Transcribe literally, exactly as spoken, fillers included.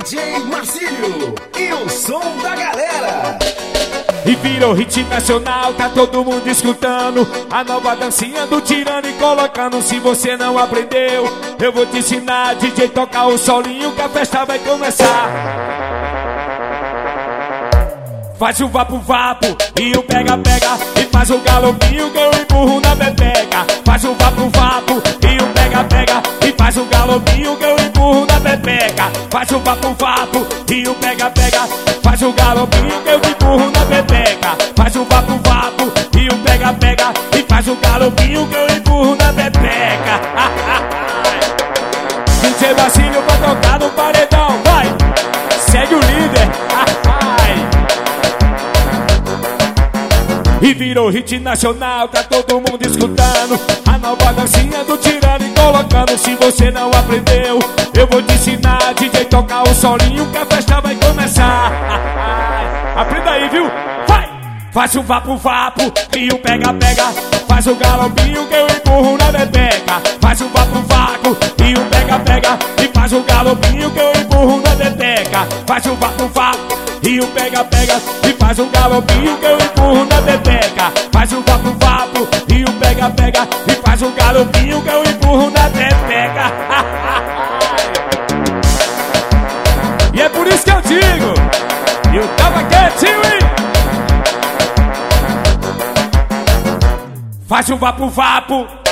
J Marcílio e o som da galera. E virou hit nacional, tá todo mundo escutando a nova dancinha do Tirando e colocando. Se você não aprendeu, eu vou te ensinar. D J toca o solinho que a festa vai começar. Faz o vapo-vapo e o pega-pega, e faz o galopinho que eu empurro na pepeca. Faz o vapo-vapo e o pega-pega, e faz o galopinho que eu empurro na pepeca. Faz o vapo-vapo e o pega-pega, faz o galopinho que eu empurro na pepeca. Faz o vapo-vapo e o pega-pega, e faz o galopinho que eu empurro na pepeca. D J Marcílio pra tocar no paredão, vai! Segue o líder! E virou hit nacional, tá todo mundo escutando a nova dancinha do Tirando e colocando. Se você não aprendeu, eu vou te ensinar. D J tocar o solinho que a festa vai começar. Aprenda aí, viu? Vai! Faz o vapo-vapo e o pega-pega, faz o galopinho que eu empurro na bebeca. Faz o vapo-vapo e o pega-pega, e faz o galopinho que eu empurro na bebeca. Faz o vapo-vapo e o pega-pega, e faz o galopinho que eu empurro na bebeca. Faz o vapo-vapo e o pega-pega, e faz o galopinho que eu empurro na bebeca. E é por isso que eu digo, eu tava quietinho, hein? Faz o vapo-vapo